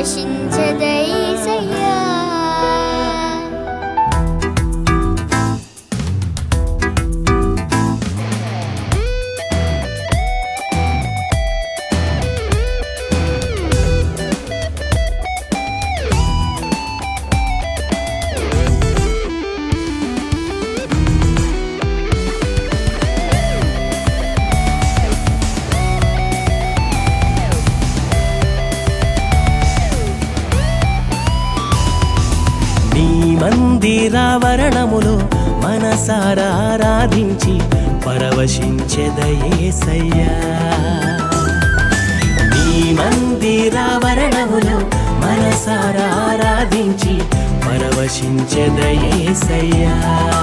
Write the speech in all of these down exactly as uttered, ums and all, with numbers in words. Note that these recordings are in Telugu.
పరవశించెదయేసయ్యా మందిరావరణములో మనసారా ఆరాధించి పరవశించెదయేసయ్యా నీ మందిరావరణములో మనసారా ఆరాధించి పరవశించెదయేసయ్యా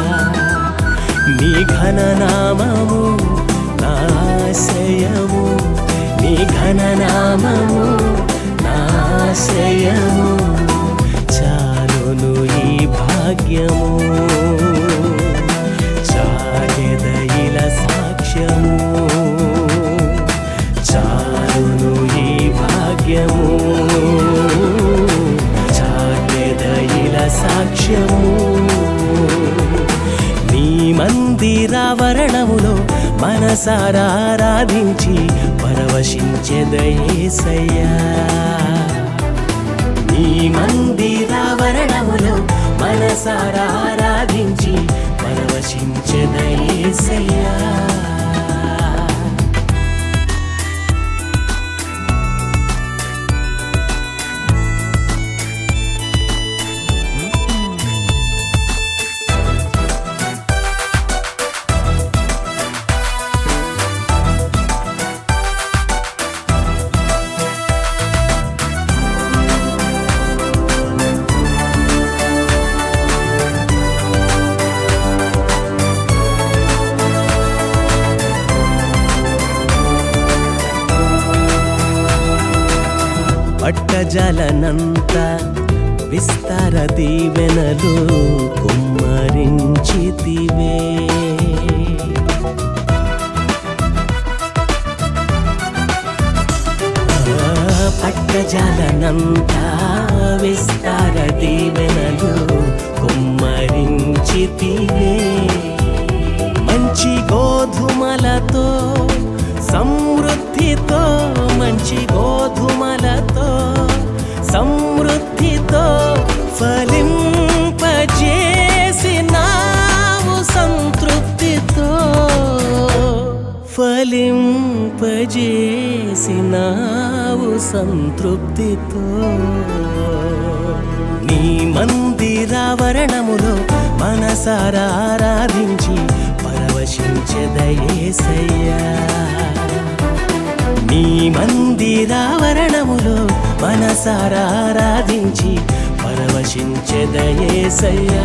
నీ ఘననామము నా ఆశ్రయము నీ ఘననామము నా ఆశ్రయము చాలును ఈ భాగ్యము చాటెదయిల సాక్ష్యము చాలును ఈ భాగ్యము చాటెదయిల సాక్ష్యము నీ మందిరావరణములో మనసారా ఆరాధించి పరవశించెదయేసయ్యా నీ మందిరావరణములో మనసారా ఆరాధించి పరవశించెదయేసయ్యా పట్టజలనంత విస్తార దీవెనలు కుమ్మరించితివే పట్టజలనంత విస్తార దీవెనలు కుమ్మరించితివే మంచి గోధుమలతో సమృద్ధితో మంచి గోధుమలతో సమృద్ధితో ఫలింపజేసినావు సంతృప్తితో ఫలింపజేసినావు సంతృప్తితో నీ మందిరావరణములో మనసారా ఆరాధించి పరవశించెదయేసయ్యా నీ మందిరావరణములో మనసారా ఆరాధించి పరవశించెదయేసయ్యా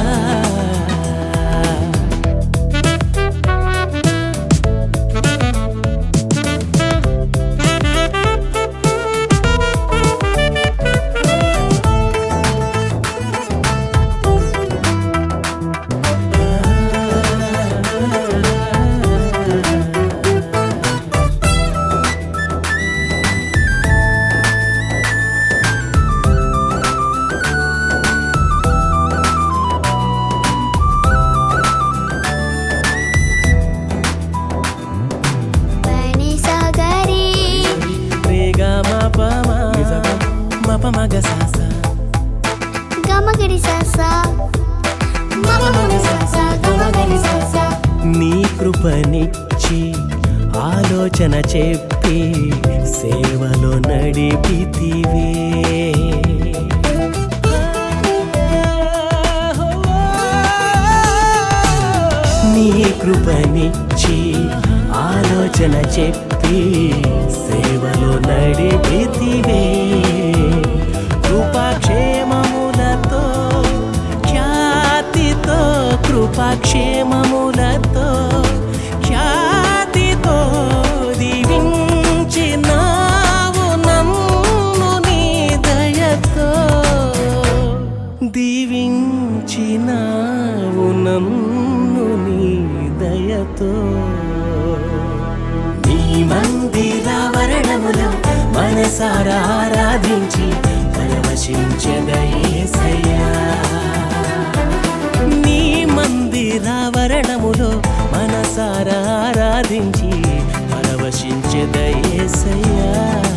నీ కృపనిచ్చి ఆలోచన చెప్పి సేవలో నడిపితివే నీ కృపనిచ్చి ఆలోచన చెప్పి సేవలో నడిపితివే కృపాక్షేమములతో ఖ్యాతితో కృపాక్షేమములతో ఖ్యాతితో దీవించినావు నన్ను నీ దయతో దీవించినావు నన్ను నీ దయతో నీ మందిరావరణములో మనసారా ఆరాధించి పరవశించెదా యేసయ్యా. నీ మందిరావరణములో మనసారా ఆరాధించి పరవశించెదా యేసయ్యా.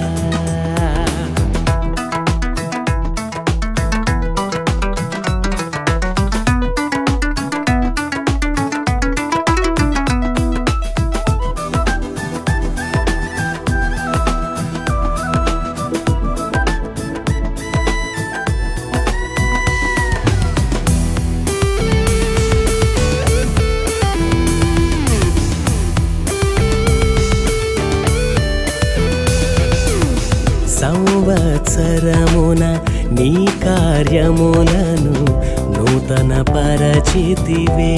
సంవత్సరమున నీ కార్యములను నూతన పరచితివే.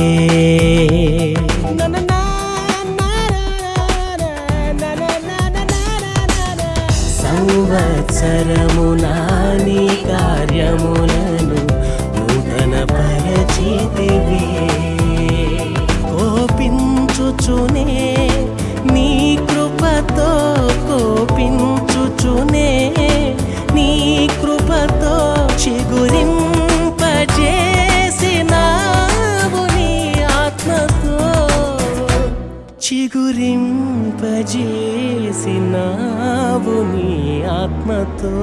సంవత్సరమున నీ కార్యములను నూతన పరచితివే. కోపించుచునే నీ కృపతో కోపించుచునే నీ కృపతో చిగురింపజేసినావు నీ ఆత్మతో చిగురింపజేసినావు నీ ఆత్మతో.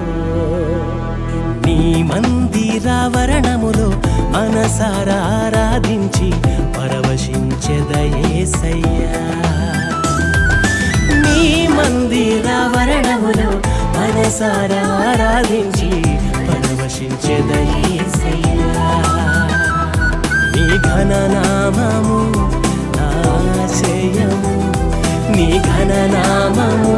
నీ మందిరావరణములో మనసారా ఆరాధించి పరవశించెదా యేసయ్యా. నీ మందిరావరణములో మనసారా ఆరాధించి పరవశించెదా యేసయ్యా. నీ ఘననామము నాశయము, నీ ఘననామము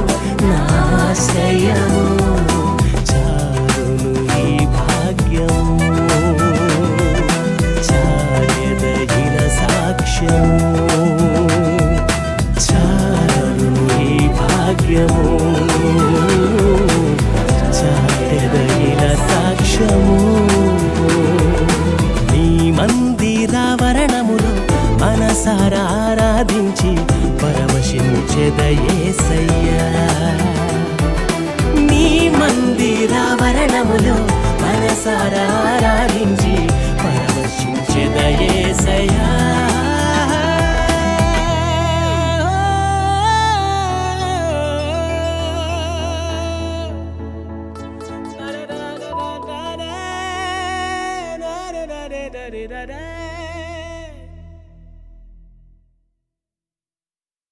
నాశయము, చాలును ఈ భాగ్యము, చాలెదగిన సాక్ష్యము, చాలును ఈ భాగ్యము, చాలెదగిన సాక్ష్యము. నీ మందిరావరణములో మనసారా ఆరాధించి పరవశించెదా యేసయ్యా. నీ మందిరావరణములో మనసారా ఆరాధించి పరవశించెదా యేసయ్యా. Da da da da da da da da da da da.